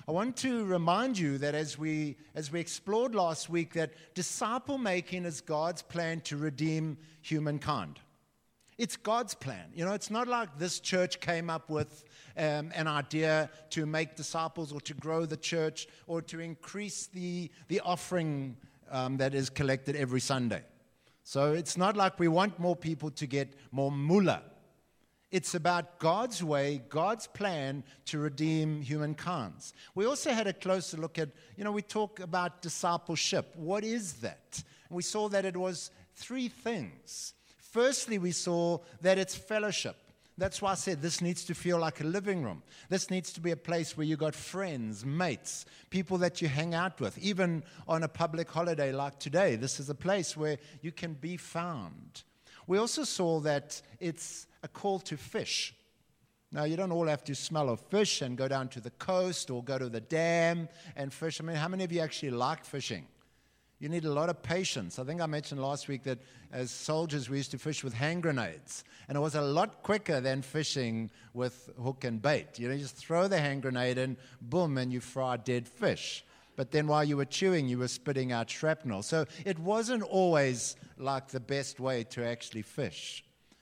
I want to remind you that as we explored last week, that disciple making is God's plan to redeem humankind. It's God's plan. It's not like this church came up with an idea to make disciples or to grow the church or to increase the offering that is collected every Sunday. So it's not like we want more people to get more mullah. It's about God's way, God's plan to redeem humankind. We also had a closer look at, we talk about discipleship. What is that? We saw that it was three things. Firstly, we saw that it's fellowship. That's why I said this needs to feel like a living room. This needs to be a place where you got friends, mates, people that you hang out with. Even on a public holiday like today, this is a place where you can be found. We also saw that it's a call to fish. Now, you don't all have to smell of fish and go down to the coast or go to the dam and fish. I mean, how many of you actually like fishing? You need a lot of patience. I think I mentioned last week that as soldiers, we used to fish with hand grenades. And it was a lot quicker than fishing with hook and bait. You just throw the hand grenade in, boom, and you fry dead fish. But then while you were chewing, you were spitting out shrapnel. So it wasn't always like the best way to actually fish.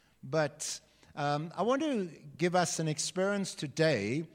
But I want to give us an experience today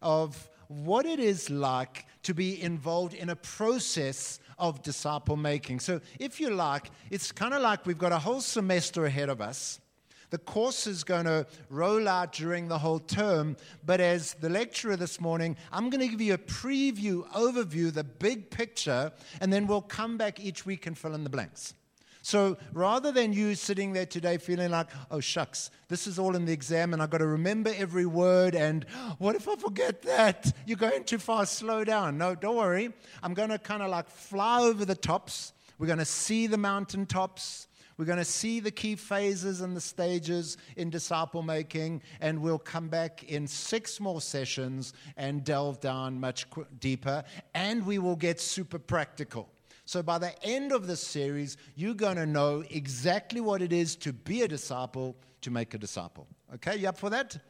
of what it is like to be involved in a process of disciple making. So if you like, it's kind of like we've got a whole semester ahead of us. The course is going to roll out during the whole term, but as the lecturer this morning, I'm going to give you a preview, overview, the big picture, and then we'll come back each week and fill in the blanks. So rather than you sitting there today feeling like, oh shucks, this is all in the exam and I've got to remember every word and what if I forget that? You're going too fast, slow down. No, don't worry. I'm going to kind of like fly over the tops. We're going to see the mountaintops. We're going to see the key phases and the stages in disciple making, and we'll come back in 6 more sessions and delve down much deeper, and we will get super practical. So by the end of this series, you're going to know exactly what it is to be a disciple, to make a disciple. Okay, you up for that?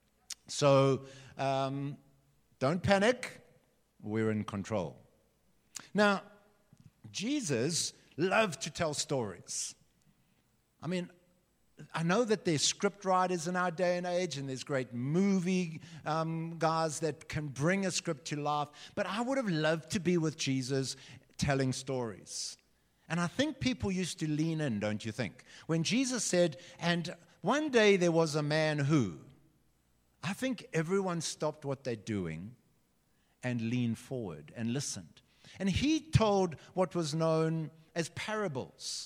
So don't panic. We're in control. Now, Jesus loved to tell stories. I mean, I know that there's script writers in our day and age, and there's great movie guys that can bring a script to life, but I would have loved to be with Jesus telling stories. And I think people used to lean in, don't you think? When Jesus said, and one day there was a man who, I think everyone stopped what they're doing and leaned forward and listened. And he told what was known as parables.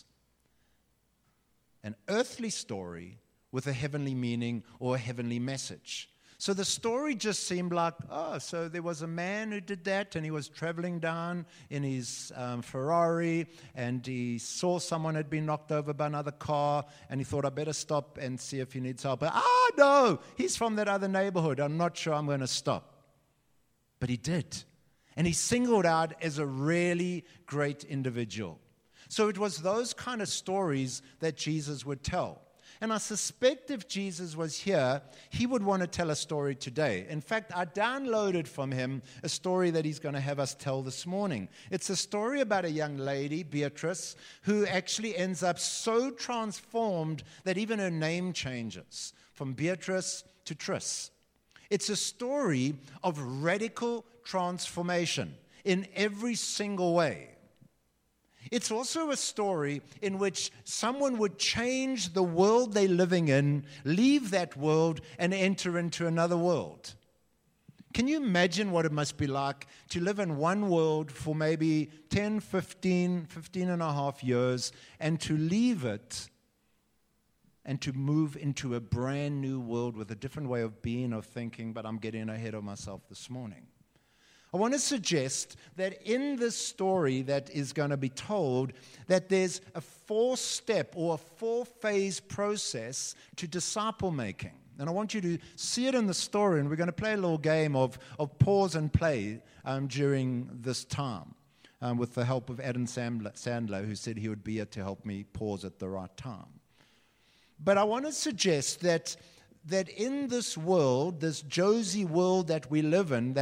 An earthly story with a heavenly meaning or a heavenly message. So the story just seemed like, so there was a man who did that, and he was traveling down in his Ferrari, and he saw someone had been knocked over by another car, and he thought, I better stop and see if he needs help. But, no, he's from that other neighborhood. I'm not sure I'm going to stop. But he did. And he singled out as a really great individual. So it was those kind of stories that Jesus would tell. And I suspect if Jesus was here, he would want to tell a story today. In fact, I downloaded from him a story that he's going to have us tell this morning. It's a story about a young lady, Beatrice, who actually ends up so transformed that even her name changes from Beatrice to Tris. It's a story of radical transformation in every single way. It's also a story in which someone would change the world they're living in, leave that world, and enter into another world. Can you imagine what it must be like to live in one world for maybe 10, 15 and a half years, and to leave it and to move into a brand new world with a different way of being, of thinking, but I'm getting ahead of myself this morning. I want to suggest that in this story that is going to be told, that there's a 4-step or a 4-phase process to disciple making. And I want you to see it in the story, and we're going to play a little game of pause and play during this time with the help of Adam Sandler, who said he would be here to help me pause at the right time. But I want to suggest that in this world, this Josie world that we live in, that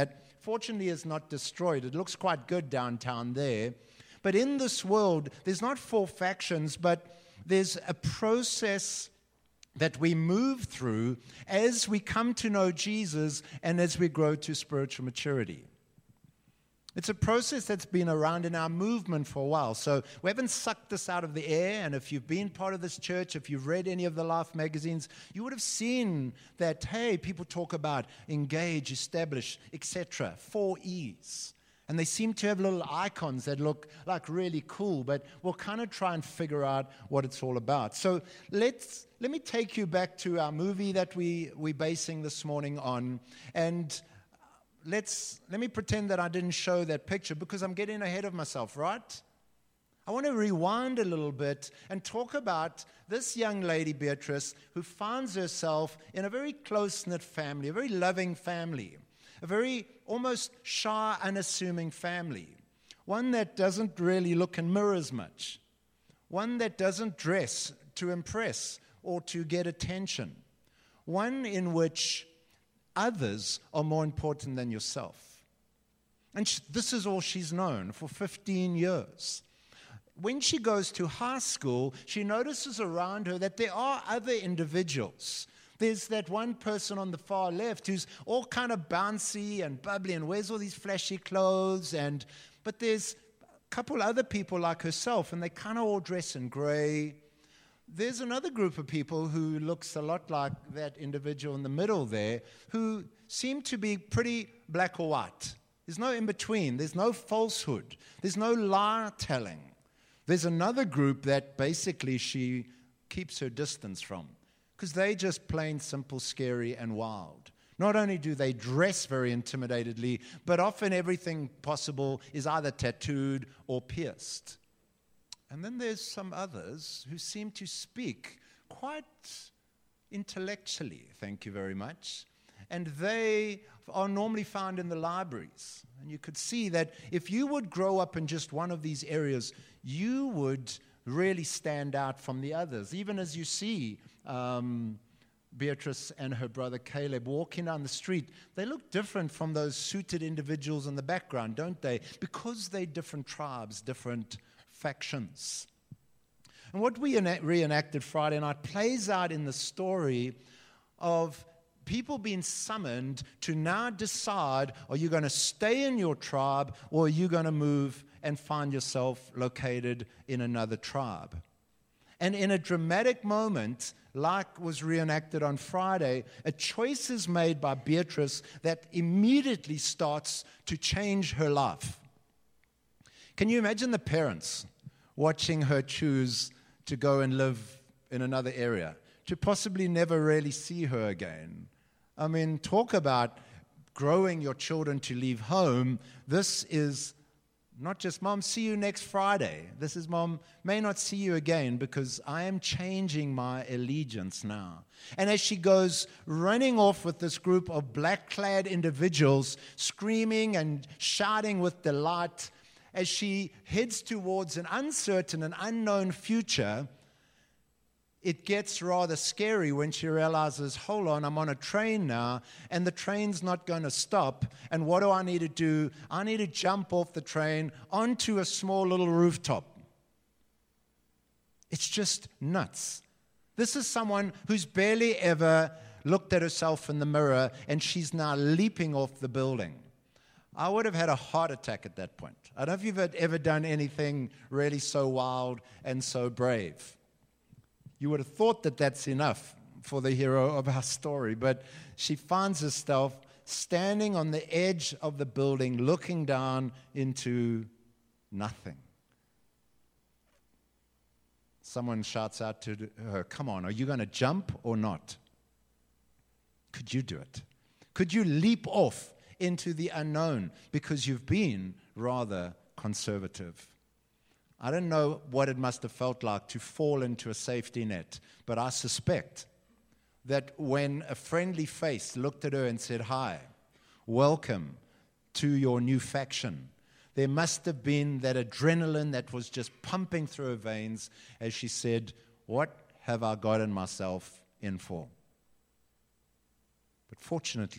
unfortunately is not destroyed. It looks quite good downtown there. But in this world, there's not 4 factions, but there's a process that we move through as we come to know Jesus and as we grow to spiritual maturity. It's a process that's been around in our movement for a while. So we haven't sucked this out of the air. And if you've been part of this church, if you've read any of the Life magazines, you would have seen that, hey, people talk about engage, establish, etc. 4 E's. And they seem to have little icons that look like really cool, but we'll kind of try and figure out what it's all about. So let me take you back to our movie that we're basing this morning on. And let me pretend that I didn't show that picture because I'm getting ahead of myself, right? I want to rewind a little bit and talk about this young lady, Beatrice, who finds herself in a very close-knit family, a very loving family. A very almost shy, unassuming family. One that doesn't really look in mirrors much. One that doesn't dress to impress or to get attention. One in which others are more important than yourself. And this is all she's known for 15 years. When she goes to high school, she notices around her that there are other individuals. There's that one person on the far left who's all kind of bouncy and bubbly and wears all these flashy clothes. But there's a couple other people like herself, and they kind of all dress in gray. There's another group of people who looks a lot like that individual in the middle there, who seem to be pretty black or white. There's no in-between. There's no falsehood. There's no lie-telling. There's another group that basically she keeps her distance from. Because they just plain simple, scary, and wild. Not only do they dress very intimidatedly, but often everything possible is either tattooed or pierced. And then there's some others who seem to speak quite intellectually, thank you very much. And they are normally found in the libraries. And you could see that if you would grow up in just one of these areas, you would really stand out from the others. Even as you see Beatrice and her brother Caleb walking down the street, they look different from those suited individuals in the background, don't they? Because they're different tribes, different factions. And what we reenacted Friday night plays out in the story of people being summoned to now decide, are you going to stay in your tribe or are you going to move and find yourself located in another tribe? And in a dramatic moment, like was reenacted on Friday, a choice is made by Beatrice that immediately starts to change her life. Can you imagine the parents watching her choose to go and live in another area, to possibly never really see her again? I mean, talk about growing your children to leave home. This is not just, Mom, see you next Friday. This is, Mom, may not see you again because I am changing my allegiance now. And as she goes running off with this group of black-clad individuals, screaming and shouting with delight, as she heads towards an uncertain and unknown future, it gets rather scary when she realizes, hold on, I'm on a train now, and the train's not going to stop. And what do I need to do? I need to jump off the train onto a small little rooftop. It's just nuts. This is someone who's barely ever looked at herself in the mirror, and she's now leaping off the building. I would have had a heart attack at that point. I don't know if you've ever done anything really so wild and so brave. You would have thought that that's enough for the hero of our story, but she finds herself standing on the edge of the building, looking down into nothing. Someone shouts out to her, come on, are you going to jump or not? Could you do it? Could you leap off into the unknown because you've been rather conservative? I don't know what it must have felt like to fall into a safety net, but I suspect that when a friendly face looked at her and said, hi, welcome to your new faction, there must have been that adrenaline that was just pumping through her veins as she said, what have I gotten myself in for? But fortunately,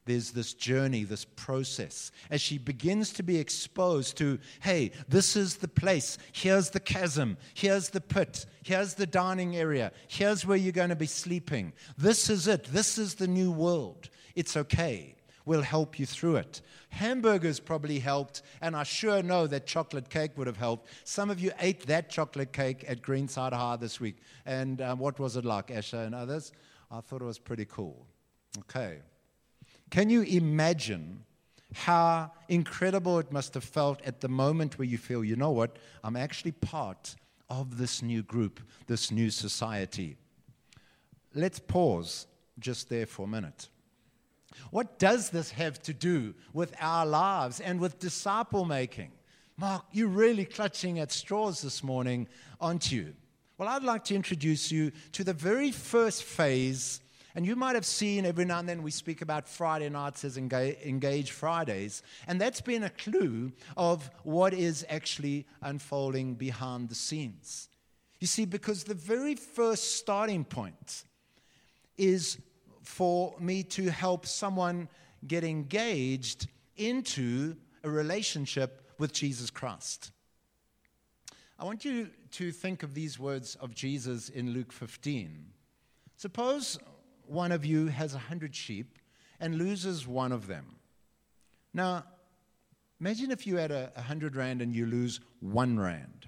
there's this journey, this process, as she begins to be exposed to, hey, this is the place, here's the chasm, here's the pit, here's the dining area, here's where you're going to be sleeping. This is it. This is the new world. It's okay. We'll help you through it. Hamburgers probably helped, and I sure know that chocolate cake would have helped. Some of you ate that chocolate cake at Greenside High this week. And what was it like, Asha and others? I thought it was pretty cool. Okay. Can you imagine how incredible it must have felt at the moment where you feel, you know what, I'm actually part of this new group, this new society? Let's pause just there for a minute. What does this have to do with our lives and with disciple making? Mark, you're really clutching at straws this morning, aren't you? Well, I'd like to introduce you to the very first phase. And you might have seen every now and then we speak about Friday nights as Engage Fridays. And that's been a clue of what is actually unfolding behind the scenes. You see, because the very first starting point is for me to help someone get engaged into a relationship with Jesus Christ. I want you to think of these words of Jesus in Luke 15. Suppose one of you has 100 sheep and loses one of them. Now, imagine if you had 100 rand and you lose 1 rand.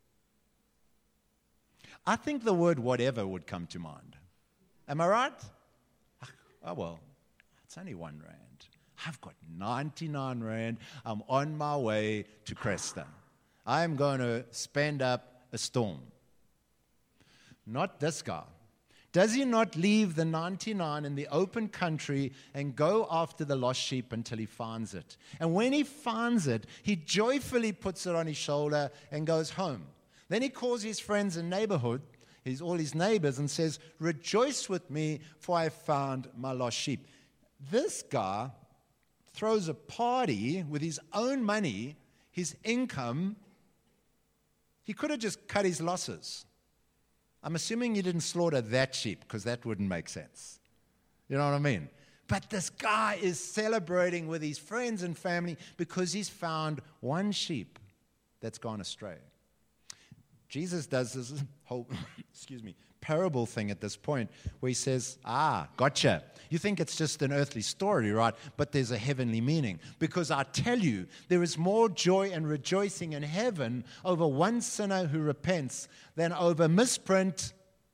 I think the word whatever would come to mind. Am I right? Oh, well, it's only 1 rand. I've got 99 rand. I'm on my way to Cresta. I'm going to spend up a storm. Not this guy. Does he not leave the 99 in the open country and go after the lost sheep until he finds it? And when he finds it, he joyfully puts it on his shoulder and goes home. Then he calls his friends and neighborhood, all his neighbors, and says, "Rejoice with me, for I found my lost sheep." This guy throws a party with his own money, his income. He could have just cut his losses. I'm assuming you didn't slaughter that sheep because that wouldn't make sense. You know what I mean? But this guy is celebrating with his friends and family because he's found 1 sheep that's gone astray. Jesus does this whole, parable thing at this point where he says, gotcha. You think it's just an earthly story, right? But there's a heavenly meaning. Because I tell you, there is more joy and rejoicing in heaven over 1 sinner who repents than over misprint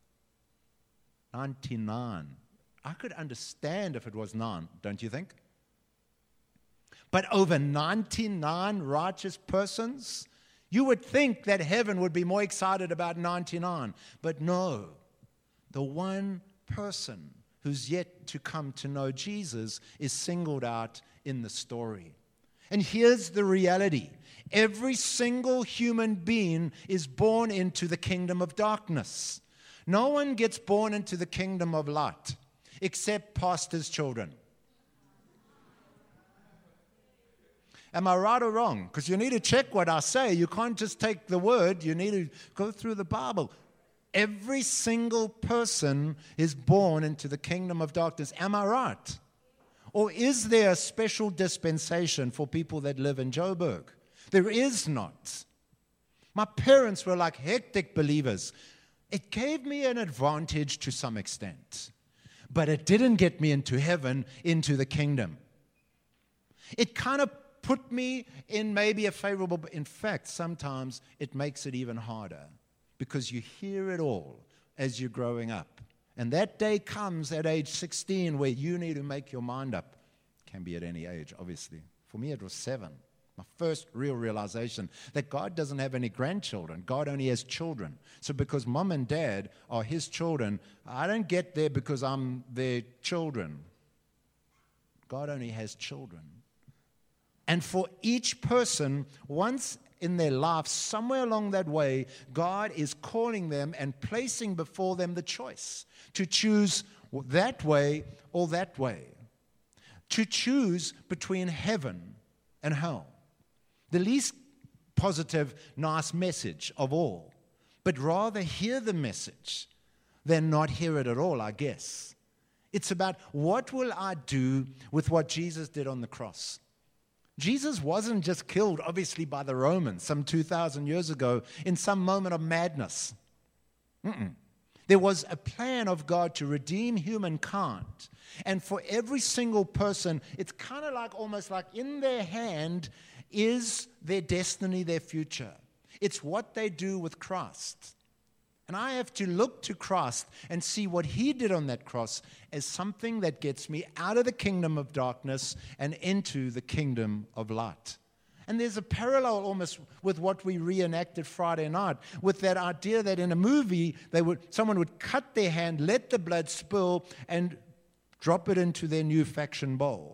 99. I could understand if it was 9, don't you think? But over 99 righteous persons, you would think that heaven would be more excited about 99. But no, the one person who's yet to come to know Jesus is singled out in the story. And here's the reality. Every single human being is born into the kingdom of darkness. No one gets born into the kingdom of light except pastors' children. Am I right or wrong? Because you need to check what I say. You can't just take the word. You need to go through the Bible. Every single person is born into the kingdom of darkness. Am I right? Or is there a special dispensation for people that live in Joburg? There is not. My parents were like hectic believers. It gave me an advantage to some extent, but it didn't get me into heaven, into the kingdom. It kind of put me in maybe a favorable, in fact, sometimes it makes it even harder because you hear it all as you're growing up. And that day comes at age 16 where you need to make your mind up. Can be at any age, obviously. For me, it was 7. My first real realization that God doesn't have any grandchildren. God only has children. So because mom and dad are his children, I don't get there because I'm their children. God only has children. And for each person, once in their life, somewhere along that way, God is calling them and placing before them the choice to choose that way or that way. To choose between heaven and hell. The least positive, nice message of all. But rather hear the message than not hear it at all, I guess. It's about what will I do with what Jesus did on the cross. Jesus wasn't just killed, obviously, by the Romans some 2,000 years ago in some moment of madness. There was a plan of God to redeem humankind. And for every single person, it's kind of like almost like in their hand is their destiny, their future. It's what they do with Christ. And I have to look to Christ and see what he did on that cross as something that gets me out of the kingdom of darkness and into the kingdom of light. And there's a parallel almost with what we reenacted Friday night, with that idea that in a movie, someone would cut their hand, let the blood spill, and drop it into their new faction bowl.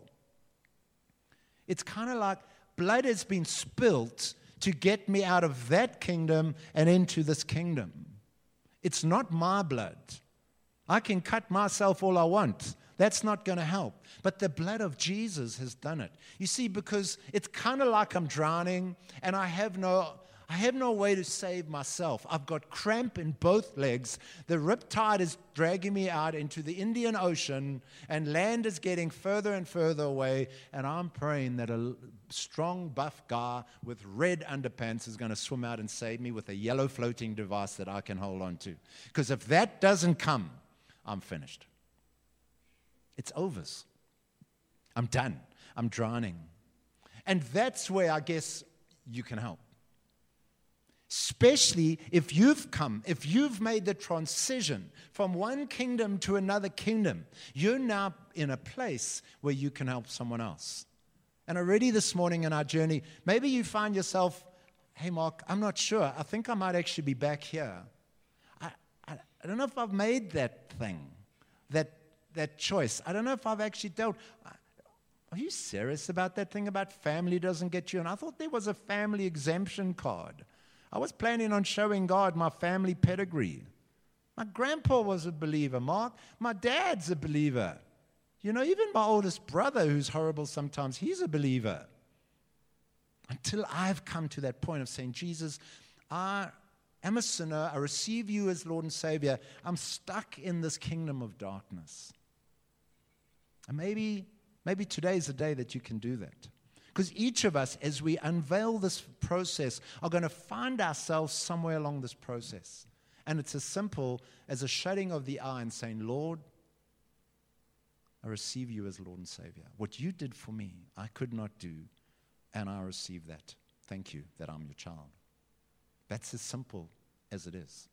It's kind of like blood has been spilt to get me out of that kingdom and into this kingdom. It's not my blood. I can cut myself all I want. That's not going to help. But the blood of Jesus has done it. You see, because it's kind of like I'm drowning and I have no way to save myself. I've got cramp in both legs. The riptide is dragging me out into the Indian Ocean, and land is getting further and further away, and I'm praying that a strong, buff guy with red underpants is going to swim out and save me with a yellow floating device that I can hold on to. Because if that doesn't come, I'm finished. It's over. I'm done. I'm drowning. And that's where I guess you can help. Especially if you've made the transition from one kingdom to another kingdom, you're now in a place where you can help someone else. And already this morning in our journey, maybe you find yourself, hey, Mark, I'm not sure. I think I might actually be back here. I don't know if I've made that thing, that choice. I don't know if I've actually dealt. Are you serious about that thing about family doesn't get you? And I thought there was a family exemption card. I was planning on showing God my family pedigree. My grandpa was a believer, Mark. My dad's a believer. You know, even my oldest brother, who's horrible sometimes, he's a believer. Until I've come to that point of saying, Jesus, I am a sinner. I receive you as Lord and Savior. I'm stuck in this kingdom of darkness. And maybe today's the day that you can do that. Because each of us, as we unveil this process, are going to find ourselves somewhere along this process. And it's as simple as a shutting of the eye and saying, Lord, I receive you as Lord and Savior. What you did for me, I could not do, and I receive that. Thank you that I'm your child. That's as simple as it is.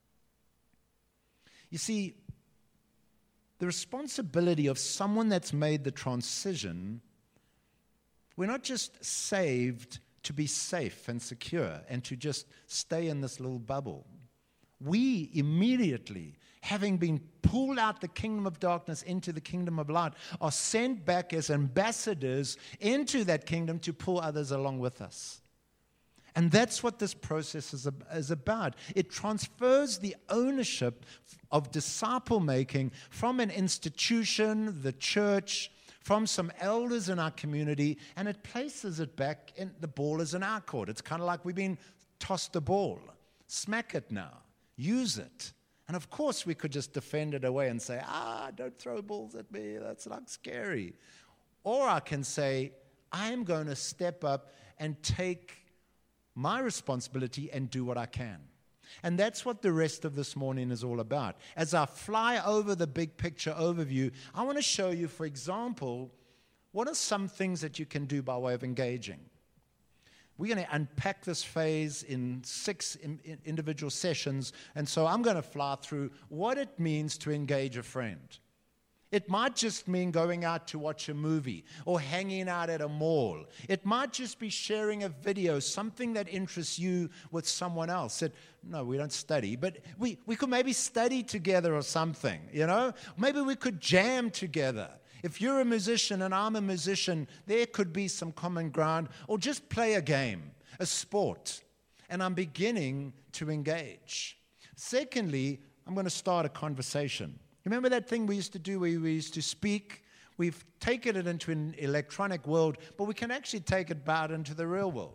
You see, the responsibility of someone that's made the transition, we're not just saved to be safe and secure and to just stay in this little bubble. We immediately, having been pulled out the kingdom of darkness into the kingdom of light, are sent back as ambassadors into that kingdom to pull others along with us. And that's what this process is about. It transfers the ownership of disciple making from an institution, the church, from some elders in our community, and it places it back in the ball is in our court. It's kind of like we've been tossed a ball. Smack it now. Use it. And of course we could just defend it away and say, don't throw balls at me. That's like scary. Or I can say, I am going to step up and take my responsibility and do what I can. And that's what the rest of this morning is all about. As I fly over the big picture overview, I want to show you, for example, what are some things that you can do by way of engaging. We're going to unpack this phase in 6 individual sessions, and so I'm going to fly through what it means to engage a friend. It might just mean going out to watch a movie or hanging out at a mall. It might just be sharing a video, something that interests you with someone else. No, we don't study, but we could maybe study together or something, you know? Maybe we could jam together. If you're a musician and I'm a musician, there could be some common ground, or just play a game, a sport, and I'm beginning to engage. Secondly, I'm going to start a conversation. Remember that thing we used to do where we used to speak? We've taken it into an electronic world, but we can actually take it out into the real world.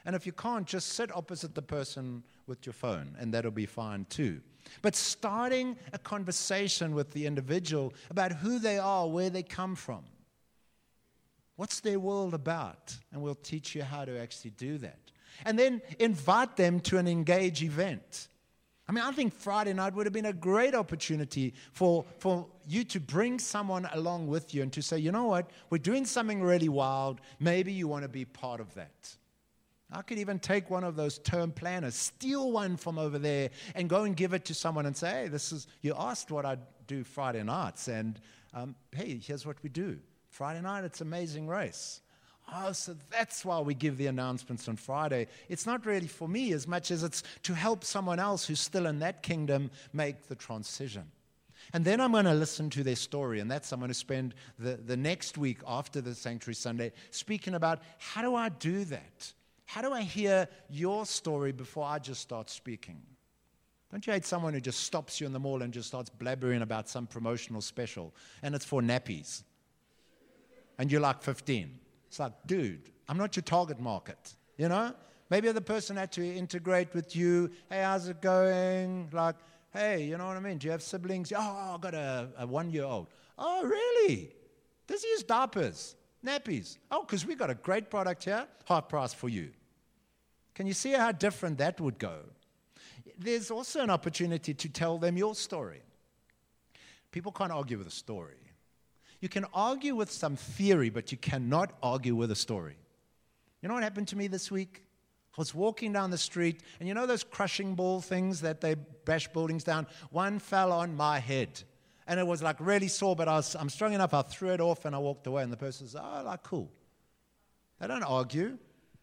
And if you can't, just sit opposite the person with your phone, and that'll be fine too. But starting a conversation with the individual about who they are, where they come from. What's their world about? And we'll teach you how to actually do that. And then invite them to an engage event. I mean, I think Friday night would have been a great opportunity for you to bring someone along with you and to say, you know what, we're doing something really wild. Maybe you want to be part of that. I could even take one of those term planners, steal one from over there, and go and give it to someone and say, hey, you asked what I do Friday nights, and hey, here's what we do. Friday night, it's Amazing Race. Oh, so that's why we give the announcements on Friday. It's not really for me as much as it's to help someone else who's still in that kingdom make the transition. And then I'm going to listen to their story, and that's I'm going to spend the next week after the Sanctuary Sunday speaking about how do I do that? How do I hear your story before I just start speaking? Don't you hate someone who just stops you in the mall and just starts blabbering about some promotional special, and it's for nappies, and you're like 15? It's like, dude, I'm not your target market, you know? Maybe the person had to integrate with you. Hey, how's it going? Like, hey, you know what I mean? Do you have siblings? Oh, I got a 1-year-old. Oh, really? Does he use diapers? Nappies? Oh, because we got a great product here, half price for you. Can you see how different that would go? There's also an opportunity to tell them your story. People can't argue with a story. You can argue with some theory, but you cannot argue with a story. You know what happened to me this week? I was walking down the street, and you know those crushing ball things that they bash buildings down? One fell on my head, and it was like really sore, but I'm strong enough, I threw it off, and I walked away, and the person says, oh, like, cool. They don't argue.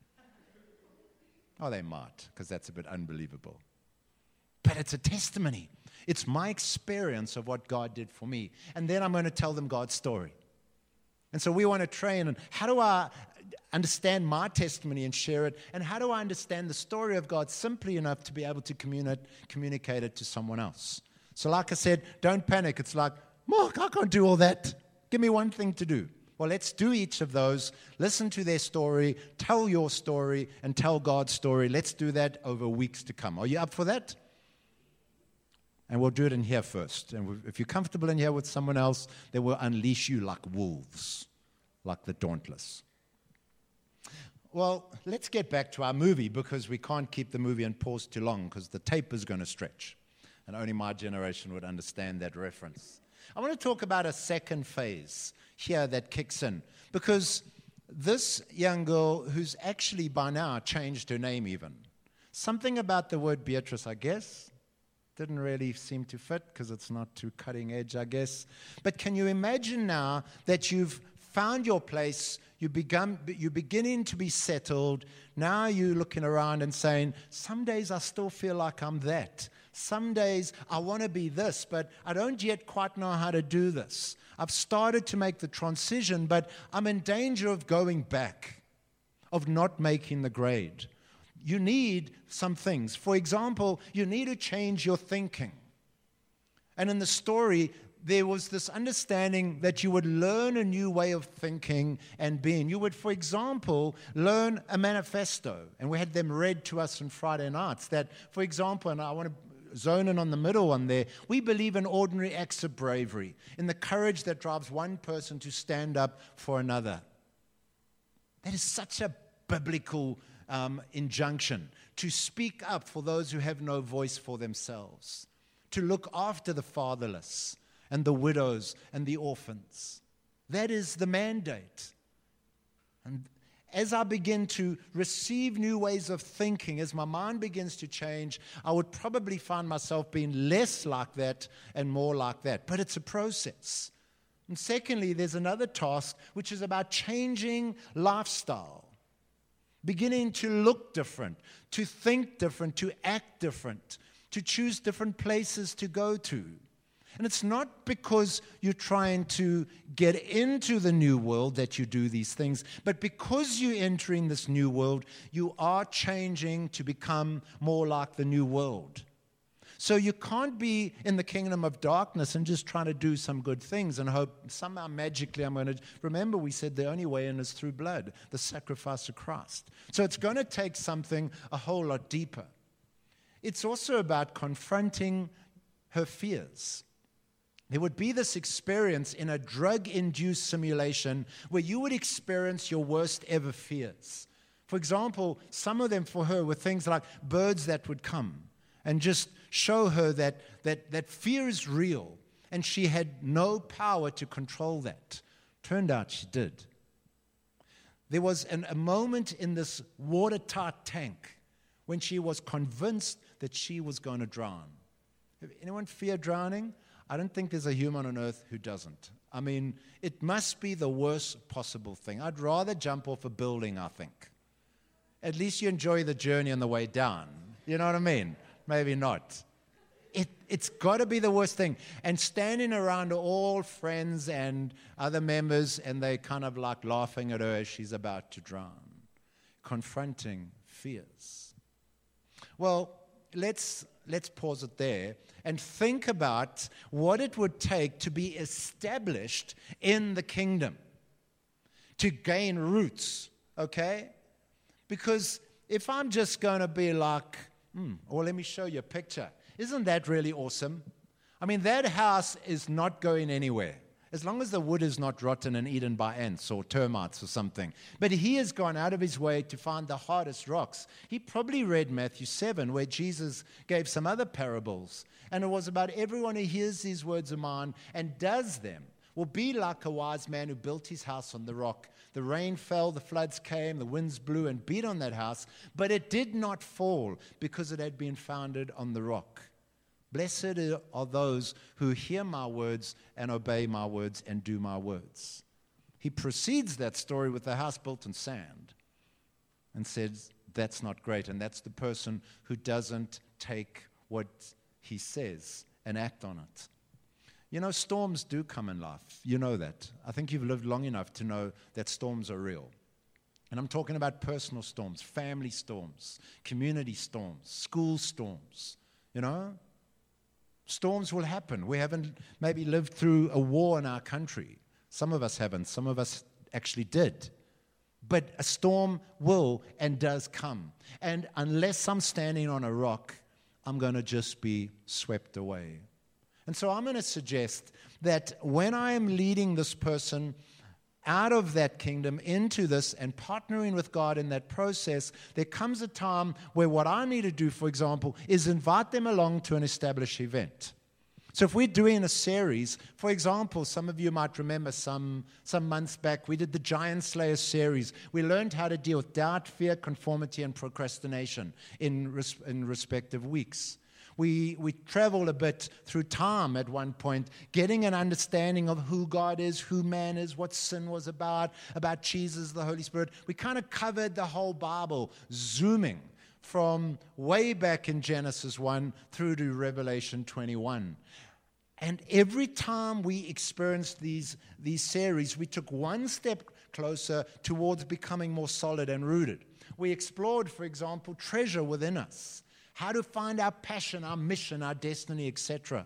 Oh, they might, because that's a bit unbelievable. But it's a testimony. It's my experience of what God did for me. And then I'm going to tell them God's story. And so we want to train. And how do I understand my testimony and share it? And how do I understand the story of God simply enough to be able to communicate it to someone else? So like I said, don't panic. It's like, Mark, I can't do all that. Give me one thing to do. Well, let's do each of those. Listen to their story, tell your story, and tell God's story. Let's do that over weeks to come. Are you up for that? And we'll do it in here first. And if you're comfortable in here with someone else, then we'll unleash you like wolves, like the Dauntless. Well, let's get back to our movie, because we can't keep the movie on pause too long because the tape is going to stretch. And only my generation would understand that reference. I want to talk about a second phase here that kicks in, because this young girl, who's actually by now changed her name even, something about the word Beatrice, I guess, didn't really seem to fit because it's not too cutting edge, I guess. But can you imagine now that you've found your place, you're beginning to be settled, now you're looking around and saying, some days I still feel like I'm that. Some days I want to be this, but I don't yet quite know how to do this. I've started to make the transition, but I'm in danger of going back, of not making the grade. You need some things. For example, you need to change your thinking. And in the story, there was this understanding that you would learn a new way of thinking and being. You would, for example, learn a manifesto. And we had them read to us on Friday nights. That, for example, and I want to zone in on the middle one there, we believe in ordinary acts of bravery, in the courage that drives one person to stand up for another. That is such a biblical injunction, to speak up for those who have no voice for themselves, to look after the fatherless and the widows and the orphans. That is the mandate. And as I begin to receive new ways of thinking, as my mind begins to change, I would probably find myself being less like that and more like that. But it's a process. And secondly, there's another task, which is about changing lifestyle. Beginning to look different, to think different, to act different, to choose different places to go to. And it's not because you're trying to get into the new world that you do these things, but because you're entering this new world, you are changing to become more like the new world. So you can't be in the kingdom of darkness and just try to do some good things and hope somehow magically I'm going to... Remember, we said the only way in is through blood, the sacrifice of Christ. So it's going to take something a whole lot deeper. It's also about confronting her fears. There would be this experience in a drug-induced simulation where you would experience your worst ever fears. For example, some of them for her were things like birds that would come and just show her that fear is real, and she had no power to control that. Turned out she did. There was a moment in this watertight tank when she was convinced that she was going to drown. Anyone fear drowning? I don't think there's a human on earth who doesn't. I mean, it must be the worst possible thing. I'd rather jump off a building, I think. At least you enjoy the journey on the way down. You know what I mean? Maybe not. It's got to be the worst thing. And standing around all friends and other members, and they kind of like laughing at her as she's about to drown. Confronting fears. Well, let's pause it there and think about what it would take to be established in the kingdom, to gain roots, okay? Because if I'm just going to be like, well, let me show you a picture. Isn't that really awesome? I mean, that house is not going anywhere, as long as the wood is not rotten and eaten by ants or termites or something. But he has gone out of his way to find the hardest rocks. He probably read Matthew 7, where Jesus gave some other parables. And it was about everyone who hears these words of mine and does them will be like a wise man who built his house on the rock. The rain fell, the floods came, the winds blew and beat on that house, but it did not fall because it had been founded on the rock. Blessed are those who hear my words and obey my words and do my words. He precedes that story with the house built on sand and says, that's not great. And that's the person who doesn't take what he says and act on it. You know, storms do come in life. You know that. I think you've lived long enough to know that storms are real. And I'm talking about personal storms, family storms, community storms, school storms, you know. Storms will happen. We haven't maybe lived through a war in our country. Some of us haven't. Some of us actually did. But a storm will and does come. And unless I'm standing on a rock, I'm going to just be swept away. And so I'm going to suggest that when I am leading this person out of that kingdom into this and partnering with God in that process, there comes a time where what I need to do, for example, is invite them along to an established event. So if we're doing a series, for example, some of you might remember some months back, we did the Giant Slayer series. We learned how to deal with doubt, fear, conformity, and procrastination in respective weeks. We traveled a bit through time at one point, getting an understanding of who God is, who man is, what sin was about Jesus, the Holy Spirit. We kind of covered the whole Bible, zooming from way back in Genesis 1 through to Revelation 21. And every time we experienced these series, we took one step closer towards becoming more solid and rooted. We explored, for example, treasure within us. How to find our passion, our mission, our destiny, etc.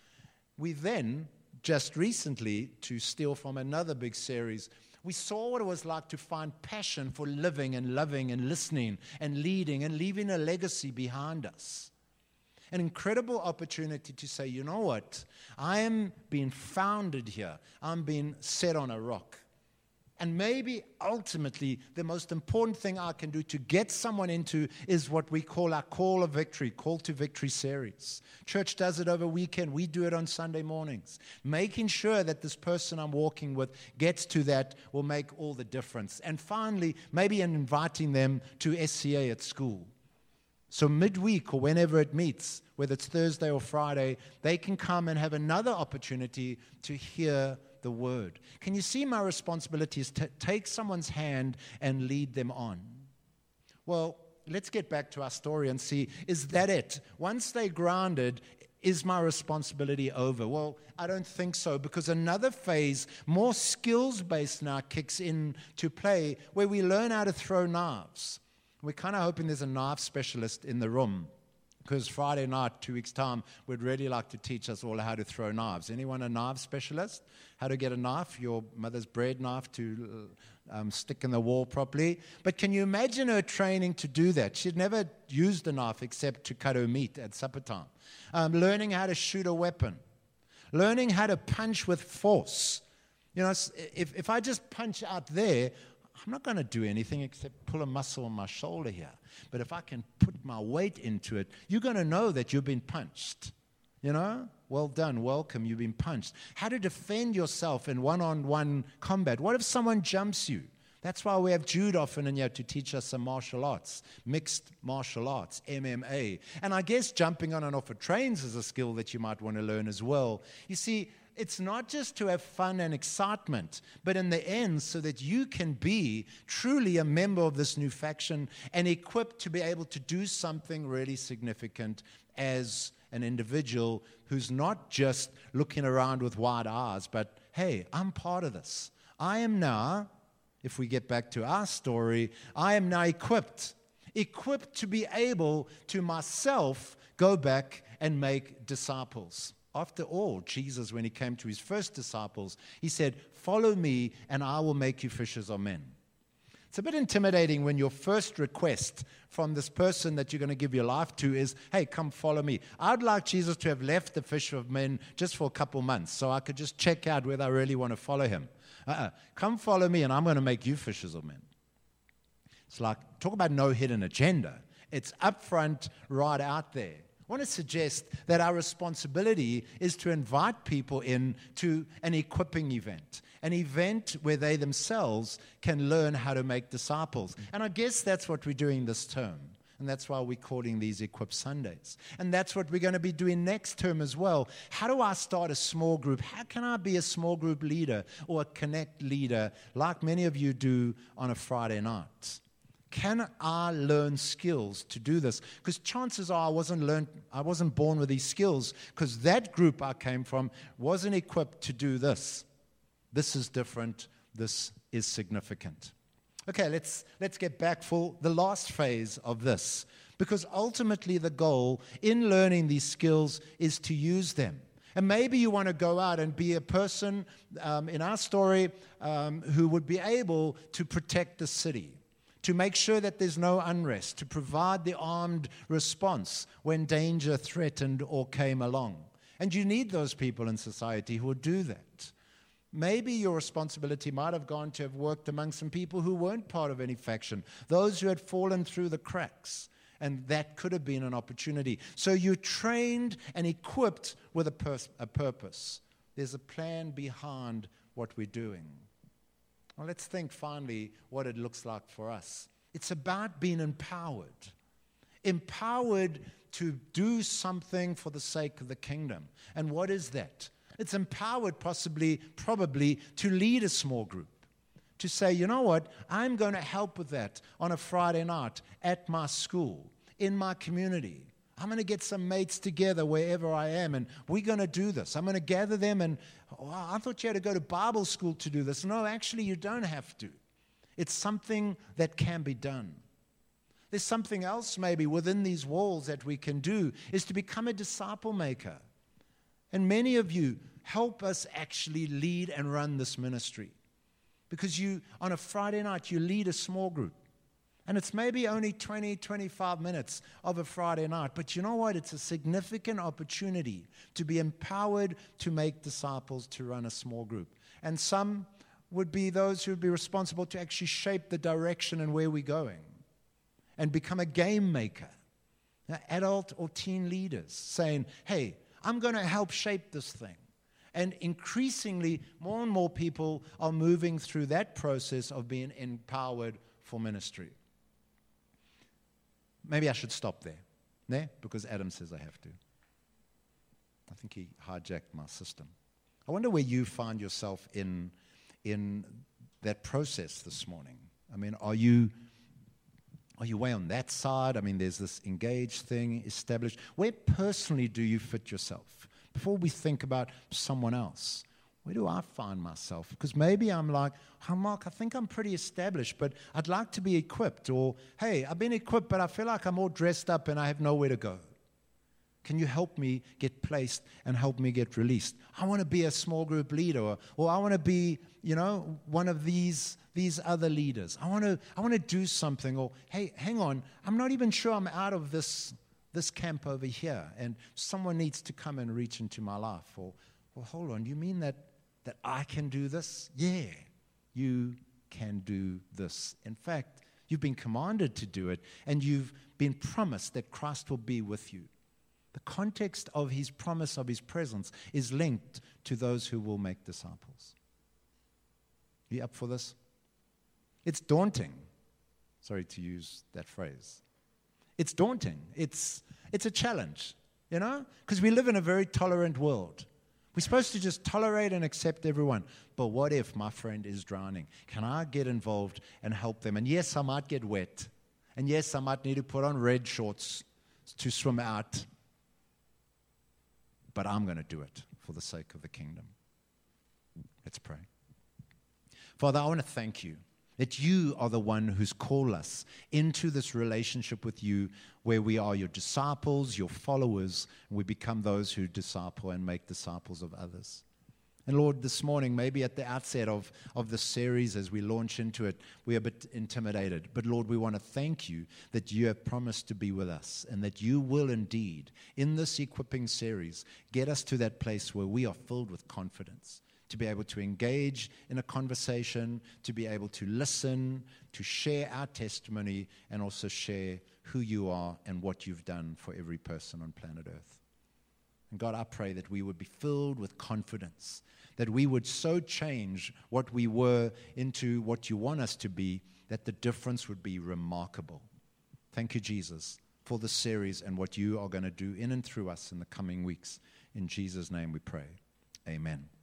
We then, just recently, to steal from another big series, we saw what it was like to find passion for living and loving and listening and leading and leaving a legacy behind us. An incredible opportunity to say, you know what? I am being founded here. I'm being set on a rock. And maybe ultimately the most important thing I can do to get someone into is what we call our Call to Victory series. Church does it over weekend. We do it on Sunday mornings. Making sure that this person I'm walking with gets to that will make all the difference. And finally, maybe inviting them to SCA at school. So midweek or whenever it meets, whether it's Thursday or Friday, they can come and have another opportunity to hear the word. Can you see my responsibility is to take someone's hand and lead them on? Well, let's get back to our story and see, is that it? Once they're grounded, is my responsibility over? Well, I don't think so, because another phase, more skills-based now, kicks into play where we learn how to throw knives. We're kind of hoping there's a knife specialist in the room. Because Friday night, 2 weeks' time, we'd really like to teach us all how to throw knives. Anyone a knife specialist? How to get a knife, your mother's bread knife to stick in the wall properly. But can you imagine her training to do that? She'd never used a knife except to cut her meat at supper time. Learning how to shoot a weapon. Learning how to punch with force. You know, if I just punch out there, I'm not going to do anything except pull a muscle on my shoulder here. But if I can put my weight into it, you're going to know that you've been punched. You know? Well done, welcome, you've been punched. How to defend yourself in one-on-one combat. What if someone jumps you? That's why we have Jude often in here to teach us some martial arts, mixed martial arts, MMA. And I guess jumping on and off of trains is a skill that you might want to learn as well. You see, it's not just to have fun and excitement, but in the end, so that you can be truly a member of this new faction and equipped to be able to do something really significant as an individual who's not just looking around with wide eyes, but, hey, I'm part of this. I am now, if we get back to our story, I am now equipped to be able to myself go back and make disciples. After all, Jesus, when he came to his first disciples, he said, "Follow me, and I will make you fishers of men." It's a bit intimidating when your first request from this person that you're going to give your life to is, "Hey, come follow me." I'd like Jesus to have left the fisher of men just for a couple months so I could just check out whether I really want to follow him. Come follow me, and I'm going to make you fishers of men. It's like, talk about no hidden agenda. It's upfront, right out there. I want to suggest that our responsibility is to invite people in to an equipping event, an event where they themselves can learn how to make disciples. And I guess that's what we're doing this term. And that's why we're calling these Equip Sundays. And that's what we're going to be doing next term as well. How do I start a small group? How can I be a small group leader or a connect leader like many of you do on a Friday night? Can I learn skills to do this? Because chances are I wasn't born with these skills because that group I came from wasn't equipped to do this. This is different. This is significant. Okay, let's get back for the last phase of this. Because ultimately the goal in learning these skills is to use them. And maybe you want to go out and be a person in our story who would be able to protect the city, to make sure that there's no unrest, to provide the armed response when danger threatened or came along. And you need those people in society who will do that. Maybe your responsibility might have gone to have worked among some people who weren't part of any faction, those who had fallen through the cracks, and that could have been an opportunity. So you're trained and equipped with a purpose. There's a plan behind what we're doing. Well, let's think finally what it looks like for us. It's about being empowered to do something for the sake of the kingdom. And what is that? It's empowered probably to lead a small group, to say, you know what, I'm going to help with that on a Friday night at my school, in my community. I'm going to get some mates together wherever I am, and we're going to do this. I'm going to gather them, and I thought you had to go to Bible school to do this. No, actually, you don't have to. It's something that can be done. There's something else maybe within these walls that we can do, is to become a disciple maker. And many of you help us actually lead and run this ministry. Because on a Friday night, you lead a small group. And it's maybe only 20, 25 minutes of a Friday night. But you know what? It's a significant opportunity to be empowered to make disciples, to run a small group. And some would be those who would be responsible to actually shape the direction and where we're going. And become a game maker. Now, adult or teen leaders saying, hey, I'm going to help shape this thing. And increasingly, more and more people are moving through that process of being empowered for ministry. Maybe I should stop there, because Adam says I have to. I think he hijacked my system. I wonder where you find yourself in that process this morning. I mean, are you way on that side? I mean, there's this engaged thing established. Where personally do you fit yourself? Before we think about someone else, where do I find myself? Because maybe I'm like, Mark, I think I'm pretty established, but I'd like to be equipped. Or, hey, I've been equipped, but I feel like I'm all dressed up and I have nowhere to go. Can you help me get placed and help me get released? I want to be a small group leader, or I want to be, one of these other leaders. I want to do something. Or, hey, hang on, I'm not even sure I'm out of this camp over here, and someone needs to come and reach into my life. Or, well, hold on, you mean that I can do this? Yeah, you can do this. In fact, you've been commanded to do it, and you've been promised that Christ will be with you. The context of his promise of his presence is linked to those who will make disciples. Are you up for this? It's daunting. Sorry to use that phrase. It's daunting. It's a challenge, because we live in a very tolerant world. We're supposed to just tolerate and accept everyone. But what if my friend is drowning? Can I get involved and help them? And yes, I might get wet. And yes, I might need to put on red shorts to swim out. But I'm going to do it for the sake of the kingdom. Let's pray. Father, I want to thank you that you are the one who's called us into this relationship with you, where we are your disciples, your followers, and we become those who disciple and make disciples of others. And Lord, this morning, maybe at the outset of the series, as we launch into it, we're a bit intimidated. But Lord, we want to thank you that you have promised to be with us, and that you will indeed, in this equipping series, get us to that place where we are filled with confidence, to be able to engage in a conversation, to be able to listen, to share our testimony, and also share who you are and what you've done for every person on planet Earth. And God, I pray that we would be filled with confidence, that we would so change what we were into what you want us to be, that the difference would be remarkable. Thank you, Jesus, for this series and what you are going to do in and through us in the coming weeks. In Jesus' name we pray. Amen.